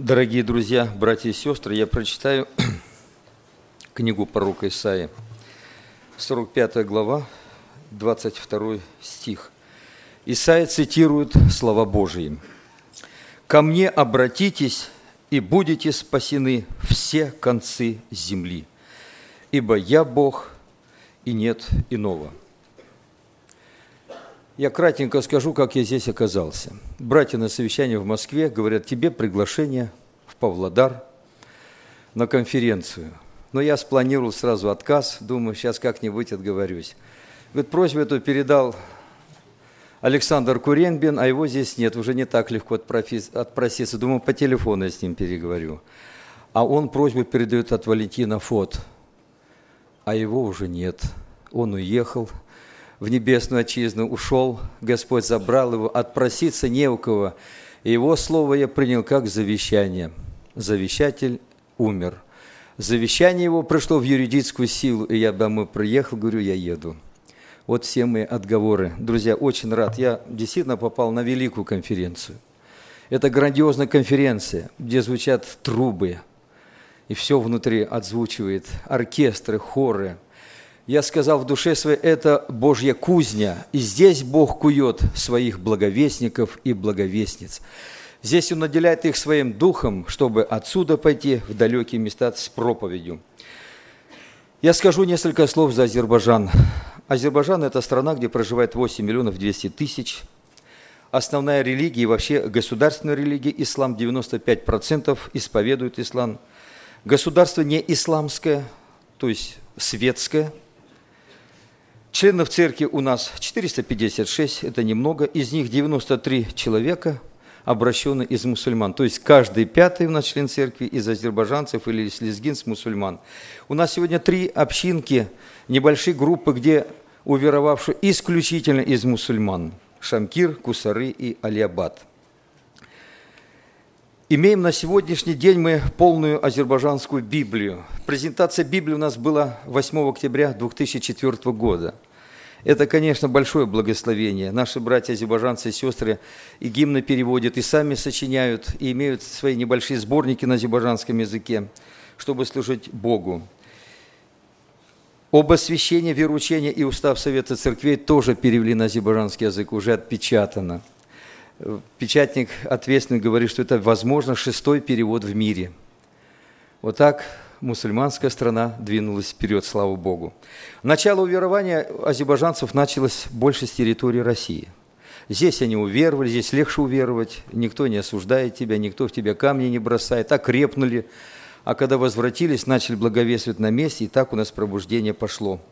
Дорогие друзья, братья и сестры, я прочитаю книгу пророка Исаии, 45 глава, 22 стих. Исаия цитирует слова Божьи. «Ко мне обратитесь, и будете спасены все концы земли, ибо я Бог, и нет иного». Я кратенько скажу, как я здесь оказался. Братья на совещании в Москве говорят: тебе приглашение в Павлодар на конференцию. Но я спланировал сразу отказ, думаю, сейчас как-нибудь отговорюсь. Говорит, просьбу эту передал Александр Куренбин, а его здесь нет, уже не так легко отпроситься. Думаю, по телефону я с ним переговорю. А он просьбу передает от Валентина Фот, а его уже нет. Он уехал в небесную отчизну, ушел, Господь забрал его, отпроситься не у кого. И его слово я принял как завещание. Завещатель умер. Завещание его пришло в юридическую силу, и я домой приехал, говорю, я еду. Вот все мои отговоры. Друзья, очень рад. Я действительно попал на великую конференцию. Это грандиозная конференция, где звучат трубы, и все внутри отзвучивает, оркестры, хоры. Я сказал в душе своей, это Божья кузня, и здесь Бог кует своих благовестников и благовестниц. Здесь Он наделяет их своим духом, чтобы отсюда пойти в далекие места с проповедью. Я скажу несколько слов за Азербайджан. Азербайджан – это страна, где проживает 8 миллионов 200 тысяч. Основная религия, и вообще государственная религия, ислам, 95% исповедуют ислам. Государство не исламское, то есть светское. Членов церкви у нас 456, это немного, из них 93 человека обращены из мусульман. То есть каждый пятый у нас член церкви из азербайджанцев или из лезгинцев мусульман. У нас сегодня 3 общинки, небольшие группы, где уверовавшие исключительно из мусульман. Шамкир, Кусары и Алиабад. Имеем на сегодняшний день мы полную азербайджанскую Библию. Презентация Библии у нас была 8 октября 2004 года. Это, конечно, большое благословение. Наши братья-азербайджанцы и сестры и гимны переводят, и сами сочиняют, и имеют свои небольшие сборники на азербайджанском языке, чтобы служить Богу. Об освящении, вероучении и устав Совета Церквей тоже перевели на азербайджанский язык, уже отпечатано. Печатник ответственный говорит, что это, возможно, 6-й перевод в мире. Вот так мусульманская страна двинулась вперед, слава Богу. Начало уверования азербайджанцев началось больше с территории России. Здесь они уверовали, здесь легче уверовать, никто не осуждает тебя, никто в тебя камни не бросает, так крепнули. А когда возвратились, начали благовествовать на месте, и так у нас пробуждение пошло.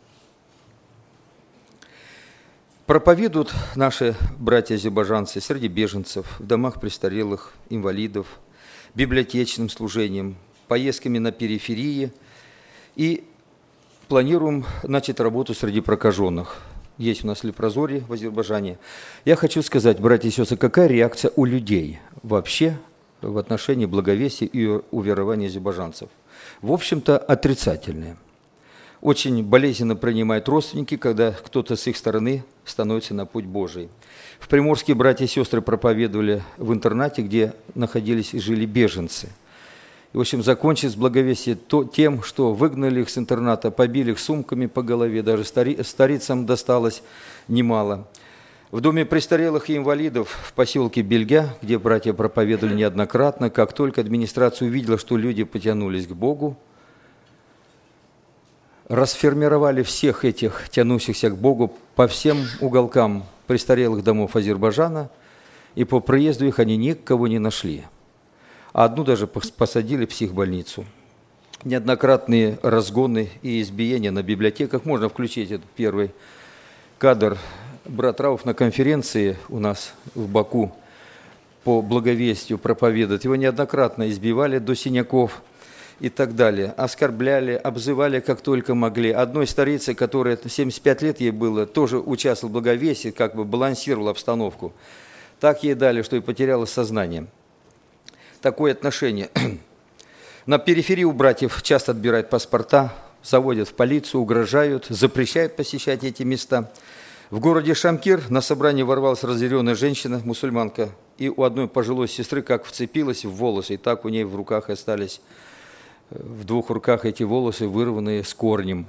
Проповедуют наши братья-азербайджанцы среди беженцев, в домах престарелых, инвалидов, библиотечным служением, поездками на периферии. И планируем начать работу среди прокаженных. Есть у нас лепрозорье в Азербайджане. Я хочу сказать, братья и сестры, какая реакция у людей вообще в отношении благовестия и уверования азербайджанцев? В общем-то, отрицательная. Очень болезненно принимают родственники, когда кто-то с их стороны становится на путь Божий. В Приморске братья и сестры проповедовали в интернате, где находились и жили беженцы. И, в общем, закончилось благовестие тем, что выгнали их с интерната, побили их сумками по голове, даже старицам досталось немало. В доме престарелых и инвалидов в поселке Бельгя, где братья проповедовали неоднократно, как только администрация увидела, что люди потянулись к Богу, расформировали всех этих тянущихся к Богу по всем уголкам престарелых домов Азербайджана, и по приезду их они никого не нашли. А одну даже посадили в психбольницу. Неоднократные разгоны и избиения на библиотеках. Можно включить этот первый кадр. Брат Рауф на конференции у нас в Баку по благовестию проповедует. Его неоднократно избивали до синяков и так далее. Оскорбляли, обзывали как только могли. Одной старице, которая 75 лет ей было, тоже участвовала в благовестии, как бы балансировала обстановку. Так ей дали, что и потеряла сознание. Такое отношение. На периферии у братьев часто отбирают паспорта, заводят в полицию, угрожают, запрещают посещать эти места. В городе Шамкир на собрание ворвалась разъяренная женщина, мусульманка, и у одной пожилой сестры как вцепилась в волосы, и так у ней в руках остались, в двух руках эти волосы, вырванные с корнем.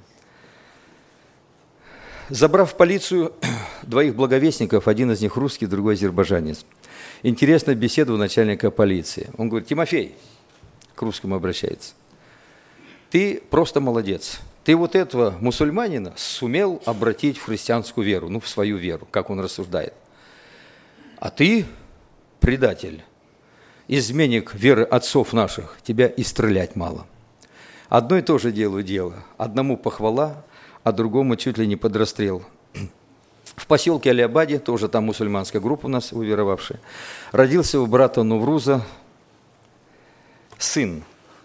Забрав в полицию двоих благовестников, один из них русский, другой азербайджанец. Интересная беседа у начальника полиции. Он говорит: Тимофей, к русскому обращается, ты просто молодец. Ты вот этого мусульманина сумел обратить в христианскую веру, в свою веру, как он рассуждает. А ты, предатель, изменник веры отцов наших, тебя и стрелять мало. Одно и то же делаю дело. Одному похвала, а другому чуть ли не под расстрел. В поселке Алиабаде, тоже там мусульманская группа у нас уверовавшая, родился у брата Нувруза сын.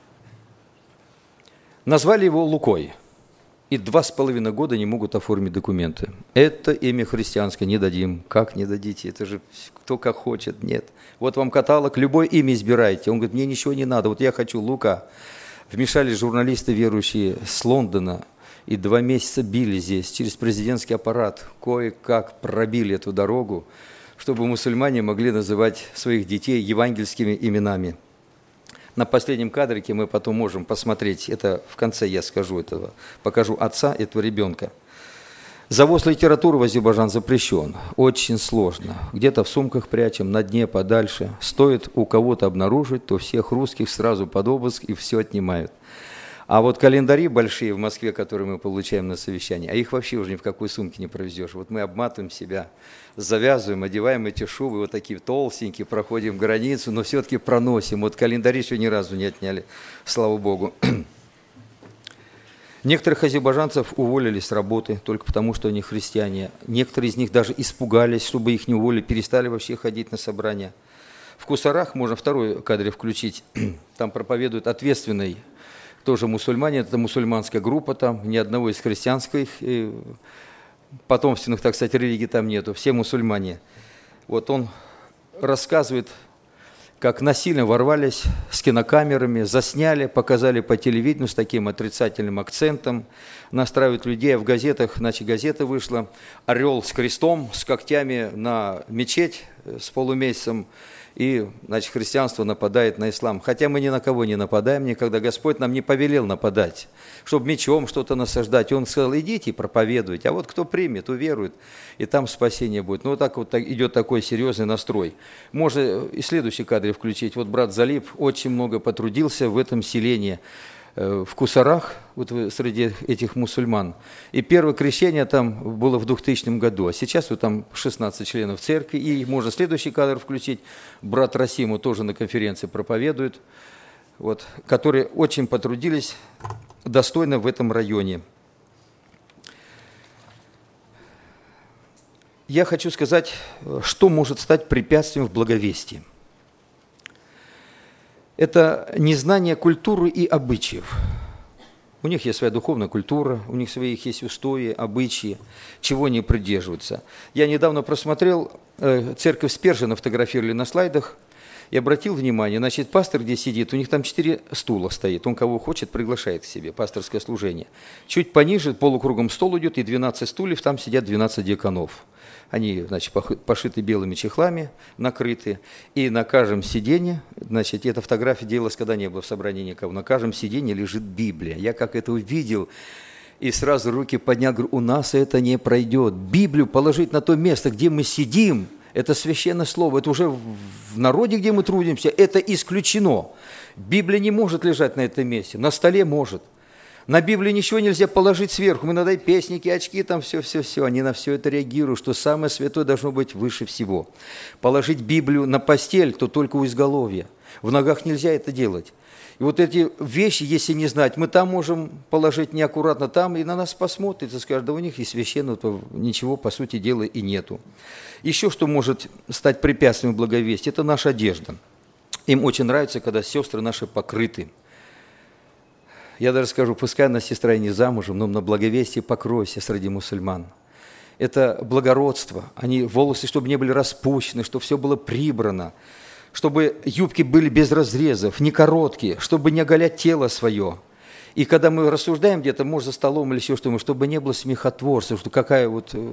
Назвали его Лукой. И 2,5 года не могут оформить документы. Это имя христианское не дадим. Как не дадите? Это же кто как хочет. Нет. Вот вам каталог, любое имя избирайте. Он говорит: мне ничего не надо. Вот я хочу Лука. Вмешались журналисты верующие с Лондона. И 2 месяца били здесь через президентский аппарат. Кое-как пробили эту дорогу, чтобы мусульмане могли называть своих детей евангельскими именами. На последнем кадрике мы потом можем посмотреть, это в конце я скажу этого, покажу отца этого ребенка. Завоз литературы в Азербайджан запрещен, очень сложно. Где-то в сумках прячем, на дне подальше. Стоит у кого-то обнаружить, то всех русских сразу под обыск и все отнимают. А вот календари большие в Москве, которые мы получаем на совещании, а их вообще уже ни в какой сумке не провезешь. Вот мы обматываем себя, завязываем, одеваем эти шубы, вот такие толстенькие, проходим границу, но все-таки проносим. Вот календари еще ни разу не отняли, слава Богу. Некоторых азербайджанцев уволили с работы только потому, что они христиане. Некоторые из них даже испугались, чтобы их не уволили, перестали вообще ходить на собрания. В Кусарах, можно второй кадр включить, там проповедует ответственный, тоже мусульмане, это мусульманская группа, там ни одного из христианских потомственных, так сказать, религий там нету, все мусульмане. Вот он рассказывает, как насильно ворвались с кинокамерами, засняли, показали по телевидению с таким отрицательным акцентом, настраивают людей, а в газетах, значит, газета вышла, орел с крестом, с когтями на мечеть с полумесяцем, и, значит, христианство нападает на ислам. Хотя мы ни на кого не нападаем никогда. Господь нам не повелел нападать, чтобы мечом что-то насаждать. Он сказал: идите и проповедуйте. А вот кто примет, уверует, и там спасение будет. Ну, вот так вот идет такой серьезный настрой. Можно и следующий кадр включить. Вот брат Залип очень много потрудился в этом селении, в Кусарах, вот среди этих мусульман. И первое крещение там было в 2000 году, а сейчас вот там 16 членов церкви. И можно следующий кадр включить. Брат Расиму тоже на конференции проповедует, вот, которые очень потрудились достойно в этом районе. Я хочу сказать, что может стать препятствием в благовестии. Это незнание культуры и обычаев. У них есть своя духовная культура, у них свои есть устои, обычаи, чего они придерживаются. Я недавно просмотрел, церковь Спержена фотографировали на слайдах, и обратил внимание, значит, пастор, где сидит, у них там 4 стула стоит, он кого хочет приглашает к себе, пасторское служение. Чуть пониже полукругом стол идет, и 12 стульев, там сидят 12 диаконов. Они, значит, пошиты белыми чехлами, накрыты, и на каждом сиденье, значит, эта фотография делалась, когда не было в собрании никого, на каждом сиденье лежит Библия. Я как это увидел, и сразу руки поднял, говорю: у нас это не пройдет. Библию положить на то место, где мы сидим, это священное слово, это уже в народе, где мы трудимся, это исключено. Библия не может лежать на этом месте, на столе может. На Библию ничего нельзя положить сверху. Мы иногда и песники, очки, там все. Они на все это реагируют, что самое святое должно быть выше всего. Положить Библию на постель, то только у изголовья. В ногах нельзя это делать. И вот эти вещи, если не знать, мы там можем положить неаккуратно там, и на нас посмотрят и скажут: да у них и священного ничего, по сути дела, и нету. Еще что может стать препятствием благовестия, это наша одежда. Им очень нравится, когда сестры наши покрыты. Я даже скажу, пускай она сестра и не замужем, но на благовестие покройся среди мусульман. Это благородство. Они волосы, чтобы не были распущены, чтобы все было прибрано, чтобы юбки были без разрезов, не короткие, чтобы не оголять тело свое. И когда мы рассуждаем где-то, может, за столом или еще что-нибудь, чтобы не было смехотворцев, что какая вот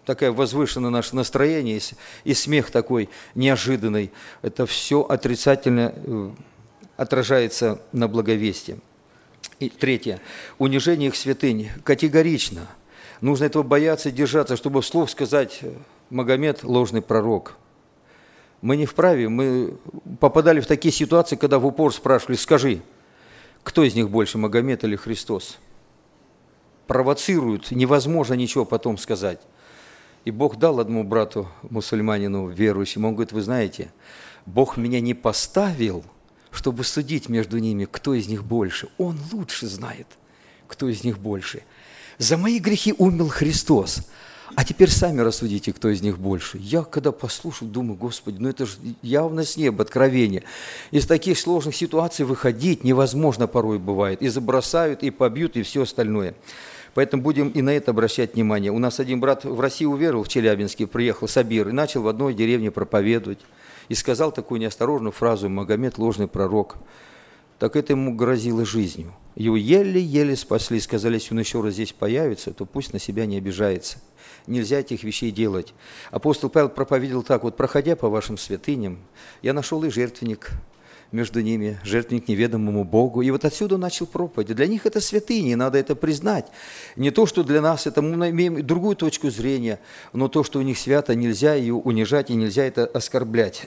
такое возвышенное наше настроение и смех такой неожиданный, это все отрицательно отражается на благовестии. И третье. Унижение их святынь. Категорично. Нужно этого бояться и держаться, чтобы вслух сказать: Магомед – ложный пророк. Мы не вправе, мы попадали в такие ситуации, когда в упор спрашивали: скажи, кто из них больше, Магомед или Христос? Провоцируют, невозможно ничего потом сказать. И Бог дал одному брату, мусульманину, верующему, он говорит: вы знаете, Бог меня не поставил, чтобы судить между ними, кто из них больше. Он лучше знает, кто из них больше. За мои грехи умер Христос. А теперь сами рассудите, кто из них больше. Я, когда послушал, думаю: Господи, ну это же явно с неба откровение. Из таких сложных ситуаций выходить невозможно порой бывает. И забросают, и побьют, и все остальное. Поэтому будем и на это обращать внимание. У нас один брат в России уверовал, в Челябинске, приехал, Сабир, и начал в одной деревне проповедовать. И сказал такую неосторожную фразу: Магомед – ложный пророк. Так это ему грозило жизнью. Его еле-еле спасли, сказали: если он еще раз здесь появится, то пусть на себя не обижается. Нельзя этих вещей делать. Апостол Павел проповедовал так: вот проходя по вашим святыням, я нашел и жертвенник между ними, жертвенник неведомому Богу. И вот отсюда он начал проповедь. Для них это святыни, надо это признать. Не то, что для нас, это мы имеем другую точку зрения, но то, что у них свято, нельзя ее унижать и нельзя это оскорблять.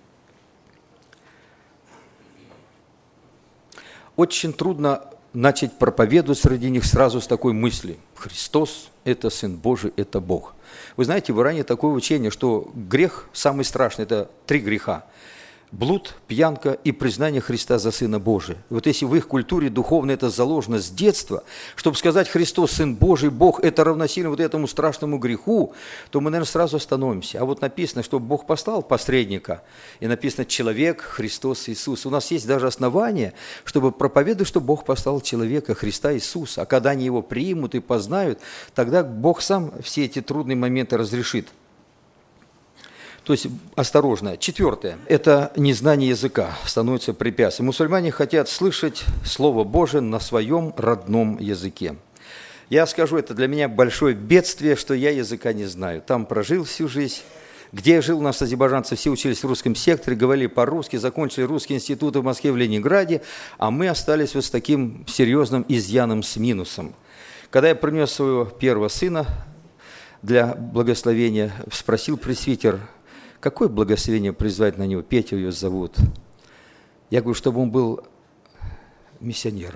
Очень трудно начать проповедовать среди них сразу с такой мысли: Христос – это Сын Божий, это Бог. Вы знаете, в Иране такое учение, что грех самый страшный – это 3 греха. Блуд, пьянка и признание Христа за Сына Божия. И вот если в их культуре духовно это заложено с детства, чтобы сказать Христос, Сын Божий, Бог, это равносильно вот этому страшному греху, то мы, наверное, сразу остановимся. А вот написано, что Бог послал посредника, и написано человек, Христос, Иисус. У нас есть даже основания, чтобы проповедовать, что Бог послал человека, Христа Иисуса. А когда они его примут и познают, тогда Бог сам все эти трудные моменты разрешит. То есть осторожно. 4. Это незнание языка становится препятствием. Мусульмане хотят слышать Слово Божие на своем родном языке. Я скажу, это для меня большое бедствие, что я языка не знаю. Там прожил всю жизнь. Где я жил, у нас азербайджанцы все учились в русском секторе, говорили по-русски, закончили русские институты в Москве, в Ленинграде, а мы остались вот с таким серьезным изъяном, с минусом. Когда я принес своего первого сына для благословения, спросил пресвитер: какое благословение призвать на него? Петя ее зовут. Я говорю, чтобы он был миссионером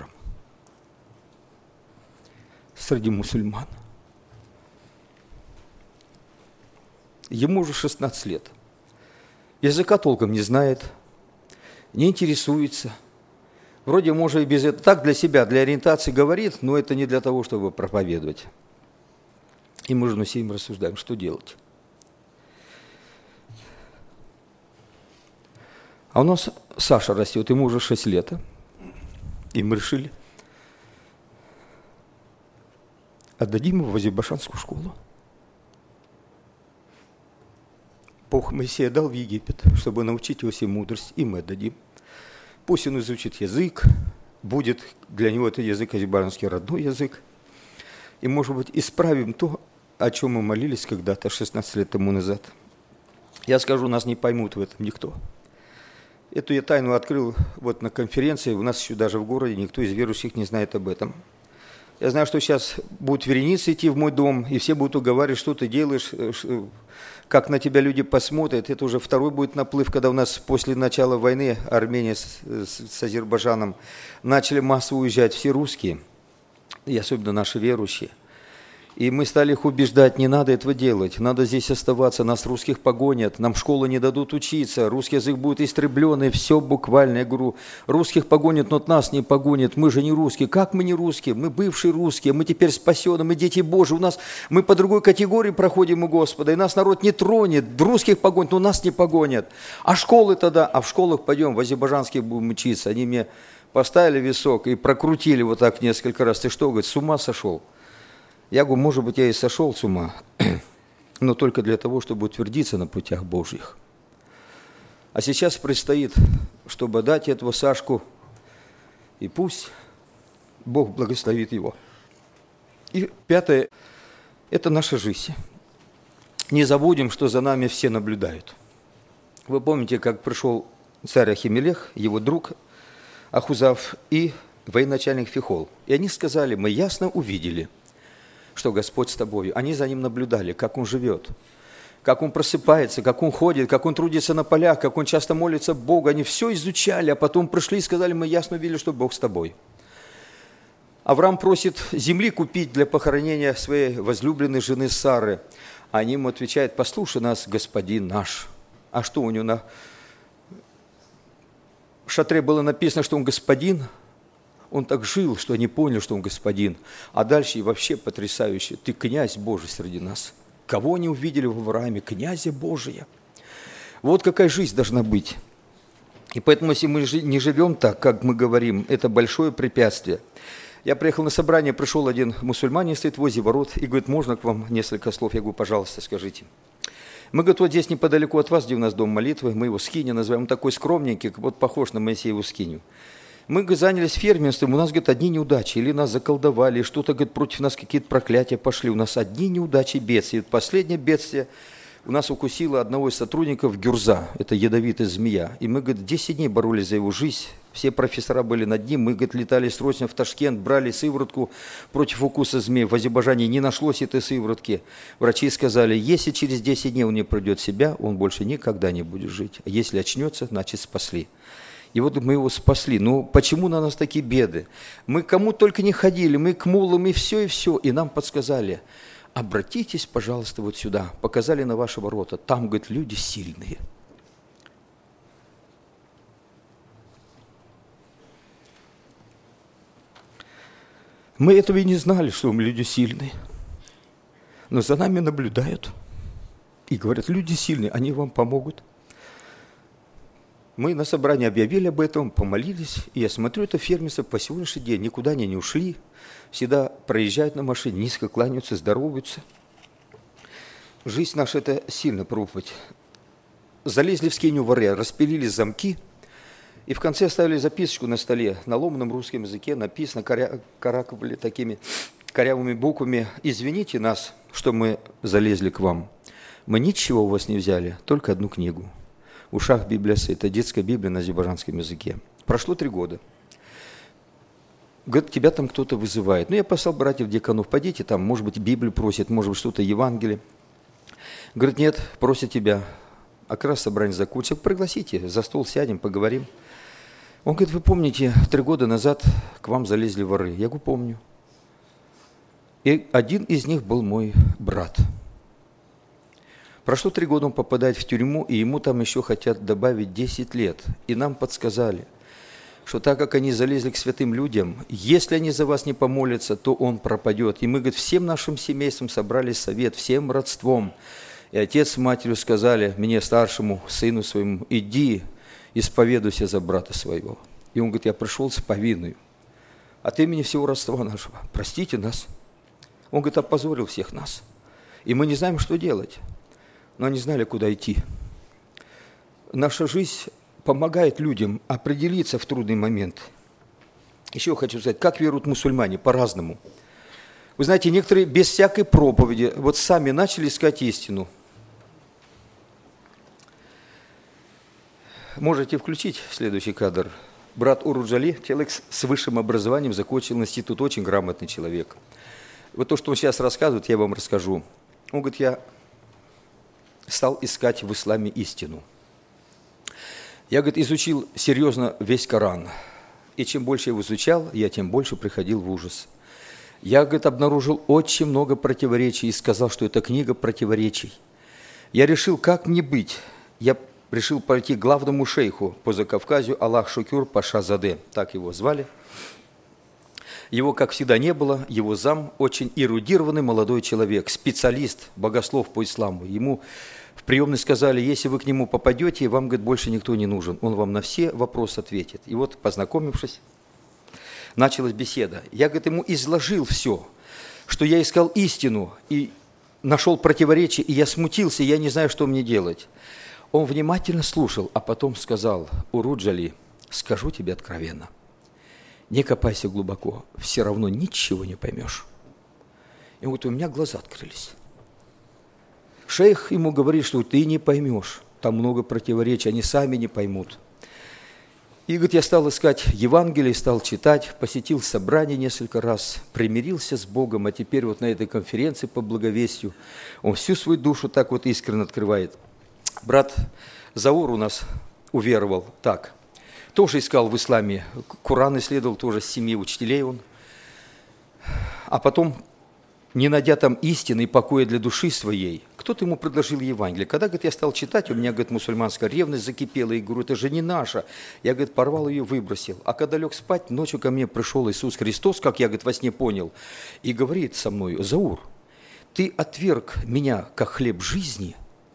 среди мусульман. Ему уже 16 лет. Языка толком не знает, не интересуется. Вроде, может, и без этого. Так для себя, для ориентации говорит, но это не для того, чтобы проповедовать. И мы же с ним рассуждаем, что делать. А у нас Саша растет, ему уже 6 лет. И мы решили, отдадим его в азербайджанскую школу. Бог Моисея дал в Египет, чтобы научить его всей мудрости, и мы отдадим. Пусть он изучит язык, будет для него этот язык азербайджанский родной язык. И, может быть, исправим то, о чем мы молились когда-то 16 лет тому назад. Я скажу, нас не поймут в этом никто. Эту я тайну открыл вот на конференции, у нас еще даже в городе никто из верующих не знает об этом. Я знаю, что сейчас будут вереницы идти в мой дом, и все будут уговаривать, что ты делаешь, как на тебя люди посмотрят. Это уже второй будет наплыв, когда у нас после начала войны Армения с Азербайджаном начали массово уезжать все русские, и особенно наши верующие. И мы стали их убеждать, не надо этого делать, надо здесь оставаться, нас русских погонят, нам школы не дадут учиться, русский язык будет истреблен, и все буквально. Я говорю, русских погонят, но нас не погонят, мы же не русские. Как мы не русские? Мы бывшие русские, мы теперь спасены, мы дети Божьи, мы по другой категории проходим у Господа, и нас народ не тронет, русских погонят, но нас не погонят. А школы тогда? А в школах пойдем, в азербайджанских будем учиться. Они мне поставили висок и прокрутили вот так несколько раз. Ты что, говорит, с ума сошел? Я говорю, может быть, я и сошел с ума, но только для того, чтобы утвердиться на путях Божьих. А сейчас предстоит, чтобы дать этого Сашку, и пусть Бог благословит его. И 5. Это наша жизнь. не забудем, что за нами все наблюдают. Вы помните, как пришел царь Ахимелех, его друг Ахузав и военачальник Фихол. И они сказали: мы ясно увидели, что Господь с тобою. Они за ним наблюдали, как он живет, как он просыпается, как он ходит, как он трудится на полях, как он часто молится Богу. Они все изучали, а потом пришли и сказали: мы ясно увидели, что Бог с тобой. Авраам просит земли купить для похоронения своей возлюбленной жены Сары. Они ему отвечают: послушай нас, господин наш. А что у него на шатре было написано, что он господин? Он так жил, что они поняли, что он господин. А дальше и вообще потрясающе. Ты князь Божий среди нас. Кого они увидели в Аврааме? Князя Божия. Вот какая жизнь должна быть. И поэтому, если мы не живем так, как мы говорим, это большое препятствие. Я приехал на собрание, пришел один мусульманин, стоит возле ворот, и говорит: можно к вам несколько слов? Я говорю: пожалуйста, скажите. Мы, говорит, вот здесь неподалеку от вас, где у нас дом молитвы, мы его скиня называем, он такой скромненький, вот похож на Моисееву скиню. Мы, говорит, занялись фермерством, у нас, говорит, одни неудачи, или нас заколдовали, что-то, говорит, против нас какие-то проклятия пошли, у нас одни неудачи, бедствия. Последнее бедствие у нас укусило одного из сотрудников гюрза, это ядовитая змея, и мы, говорит, 10 дней боролись за его жизнь, все профессора были над ним, мы, говорит, летали срочно в Ташкент, брали сыворотку против укуса змеи, в Азербайджане не нашлось этой сыворотки. Врачи сказали: если через 10 дней он не придет в себя, он больше никогда не будет жить, а если очнется, значит спасли. И вот мы его спасли. Но почему на нас такие беды? Мы кому только не ходили, мы к мулам и все, и нам подсказали: обратитесь, пожалуйста, вот сюда. Показали на ваши ворота. Там, говорит, люди сильные. Мы этого и не знали, что мы люди сильные. Но за нами наблюдают. И говорят: люди сильные, они вам помогут. Мы на собрании объявили об этом, помолились, и я смотрю, это фермерство по сегодняшний день, никуда они не ушли, всегда проезжают на машине, низко кланяются, здороваются. Жизнь наша – это сильно проповедь. Залезли в скинию воры, распилили замки, и в конце оставили записочку на столе, на ломаном русском языке написано, караковали такими корявыми буквами: извините нас, что мы залезли к вам. Мы ничего у вас не взяли, только одну книгу. В ушах Библия, это детская Библия на азербайджанском языке. Прошло 3 года. Говорит: тебя там кто-то вызывает. Ну, я послал братьев-диаконов: пойдите там, может быть, Библию просят, может быть, что-то Евангелие. Говорит: нет, просят тебя. А как раз собрание закончится. Пригласите, за стол сядем, поговорим. Он говорит: вы помните, 3 года назад к вам залезли воры? Я говорю: помню. И один из них был мой брат. Прошло 3 года, он попадает в тюрьму, и ему там еще хотят добавить 10 лет. И нам подсказали, что так как они залезли к святым людям, если они за вас не помолятся, то он пропадет. И мы, говорит, всем нашим семейством собрали совет, всем родством. И отец с матерью сказали мне, старшему сыну своему: иди, исповедуйся за брата своего. И он говорит: я пришел с повинной от имени всего родства нашего. Простите нас. Он, говорит, опозорил всех нас. И мы не знаем, что делать. Но они знали, куда идти. Наша жизнь помогает людям определиться в трудный момент. Еще хочу сказать, как веруют мусульмане, по-разному. Вы знаете, некоторые без всякой проповеди вот сами начали искать истину. Можете включить следующий кадр. Брат Уруджали, человек с высшим образованием, закончил институт, очень грамотный человек. Вот то, что он сейчас рассказывает, я вам расскажу. Он говорит: я стал искать в исламе истину. Я, говорит, изучил серьезно весь Коран. И чем больше я его изучал, я тем больше приходил в ужас. Я, говорит, обнаружил очень много противоречий и сказал, что это книга противоречий. Я решил, как мне быть. Я решил пойти к главному шейху по Закавказью, Аллах Шукюр Паша Заде, так его звали. Его, как всегда, не было. Его зам очень эрудированный молодой человек, специалист, богослов по исламу. Ему в приемной сказали: если вы к нему попадете, вам, говорит, больше никто не нужен. Он вам на все вопросы ответит. И вот, познакомившись, началась беседа. Я, говорит, ему изложил все, что я искал истину и нашел противоречие, и я смутился, и я не знаю, что мне делать. Он внимательно слушал, а потом сказал: Уруджали, скажу тебе откровенно. Не копайся глубоко, все равно ничего не поймешь. И вот у меня глаза открылись. Шейх ему говорит, что ты не поймешь, там много противоречий, они сами не поймут. И, говорит, я стал искать Евангелие, стал читать, посетил собрание несколько раз, примирился с Богом, а теперь вот на этой конференции по благовестию он всю свою душу так вот искренне открывает. Брат Заур у нас уверовал так. Тоже искал в исламе, Коран исследовал, тоже с 7 учителей он. А потом, не найдя там истины и покоя для души своей, кто-то ему предложил Евангелие. Когда, говорит, я стал читать, у меня, говорит, мусульманская ревность закипела, и говорю, это же не наша. Я, говорит, порвал ее, выбросил. А когда лег спать, ночью ко мне пришел Иисус Христос, как я, говорит, во сне понял, и говорит со мной: Заур, ты отверг меня как хлеб жизни,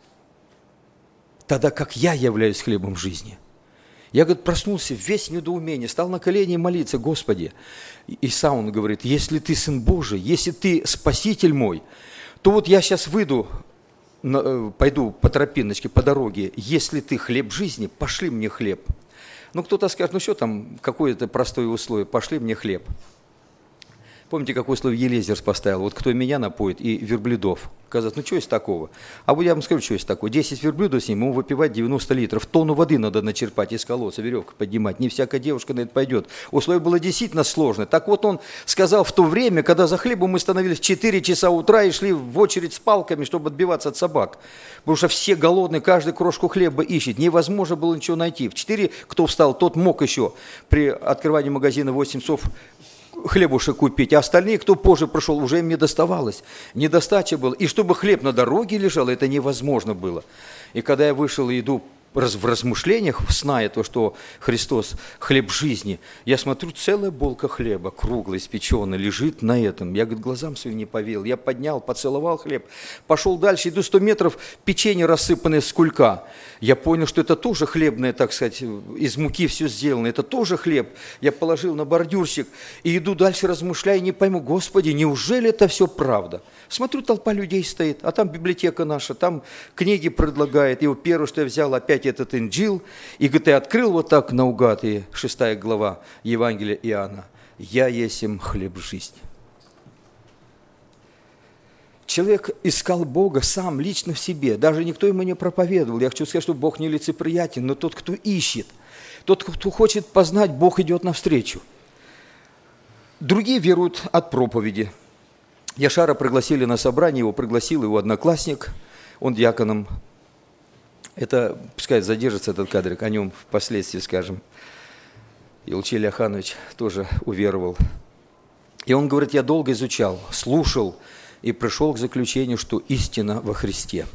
тогда как я являюсь хлебом жизни. Я, говорит, проснулся весь в недоумении, стал на колени молиться: Господи. И сам он говорит: если ты Сын Божий, если ты Спаситель мой, то вот я сейчас выйду, пойду по тропиночке, по дороге, если ты хлеб жизни, пошли мне хлеб. Ну, кто-то скажет, ну что там, какое-то простое условие, пошли мне хлеб. Помните, какое условие Елизер поставил? Вот кто меня напоит и верблюдов. Казалось, ну что есть такого? А вот я вам скажу, что есть такое. 10 верблюдов с ним, ему выпивать 90 литров. Тонну воды надо начерпать из колодца, веревку поднимать. Не всякая девушка на это пойдет. Условие было действительно сложное. Так вот он сказал в то время, когда за хлебом мы становились в 4 часа утра и шли в очередь с палками, чтобы отбиваться от собак. Потому что все голодные, каждый крошку хлеба ищет. Невозможно было ничего найти. В 4 кто встал, тот мог еще при открывании магазина в 8 часов хлебушек купить, а остальные, кто позже пришел, уже им не доставалось. Недостача была. И чтобы хлеб на дороге лежал, это невозможно было. И когда я вышел и иду в размышлениях, зная то, что Христос – хлеб жизни, я смотрю, целая булка хлеба, круглая, испеченная, лежит на этом. Я, говорит, глазам своим не поверил. Я поднял, поцеловал хлеб, пошел дальше, иду 100 метров, печенье рассыпанное с кулька. Я понял, что это тоже хлебное, так сказать, из муки все сделано, это тоже хлеб. Я положил на бордюрчик и иду дальше, размышляя, не пойму, Господи, неужели это все правда? Смотрю, толпа людей стоит, а там библиотека наша, там книги предлагает. И вот первое, что я взял, опять этот Инджил, и, говорит, я открыл вот так наугад, и 6 глава Евангелия Иоанна. «Я есмь хлеб жизни». Человек искал Бога сам, лично в себе. Даже никто ему не проповедовал. Я хочу сказать, что Бог не лицеприятен, но тот, кто ищет, тот, кто хочет познать, Бог идет навстречу. Другие веруют от проповеди. Яшара пригласили на собрание, его пригласил его одноклассник, он диаконом. Это, пускай задержится этот кадрик, о нем впоследствии скажем. Илчи Ляханович тоже уверовал. И он говорит, я долго изучал, слушал и пришел к заключению, что истина во Христе.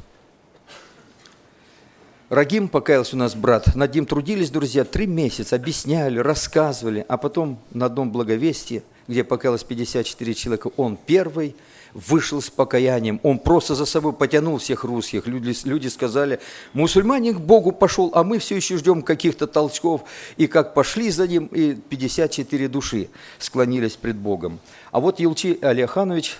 Рагим покаялся у нас, брат. Над ним трудились, друзья, 3 месяца, объясняли, рассказывали. А потом на одном благовестии, где покаялось 54 человека, он первый вышел с покаянием. Он просто за собой потянул всех русских. Люди сказали, мусульманин к Богу пошел, а мы все еще ждем каких-то толчков. И как пошли за ним, и 54 души склонились пред Богом. А вот Илчи Алиханович,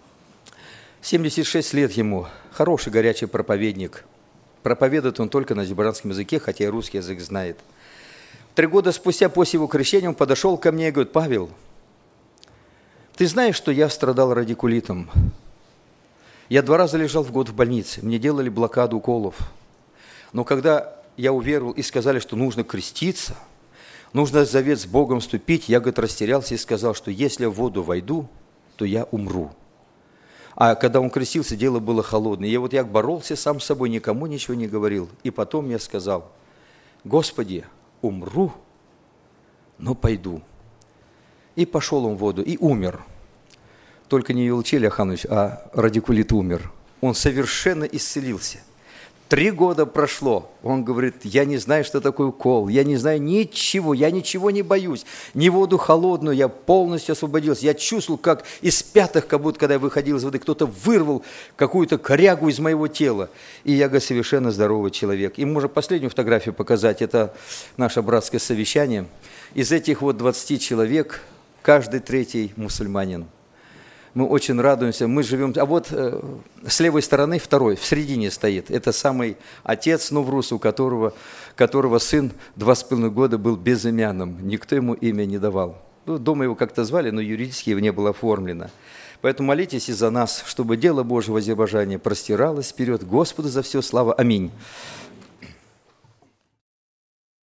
76 лет ему, хороший горячий проповедник. Проповедует он только на азербайджанском языке, хотя и русский язык знает. 3 года спустя после его крещения он подошел ко мне и говорит, Павел, ты знаешь, что я страдал радикулитом? Я 2 раза лежал в год в больнице, мне делали блокаду уколов. Но когда я уверовал и сказали, что нужно креститься, нужно завет с Богом вступить, я, говорит, растерялся и сказал, что если я в воду войду, то я умру. А когда он крестился, дело было холодное. И вот я боролся сам с собой, никому ничего не говорил. И потом я сказал, Господи, умру, но пойду. И пошел он в воду, и умер. Только не Илчи Ляханович, а радикулит умер. Он совершенно исцелился. 3 года прошло. Он говорит, я не знаю, что такое укол, я не знаю ничего, я ничего не боюсь. Ни воду холодную, я полностью освободился. Я чувствовал, как из пятых, как будто, когда я выходил из воды, кто-то вырвал какую-то корягу из моего тела. И я, говорит, совершенно здоровый человек. И можно последнюю фотографию показать. Это наше братское совещание. Из этих вот 20 человек, каждый 3-й мусульманин. Мы очень радуемся, мы живем... А вот с левой стороны 2-й, в середине стоит. Это самый отец Нуврус, у которого сын 2,5 года был безымянным. Никто ему имя не давал. Ну, дома его как-то звали, но юридически его не было оформлено. Поэтому молитесь и за нас, чтобы дело Божьего в Азербайджане простиралось вперед. Господу за все слава. Аминь.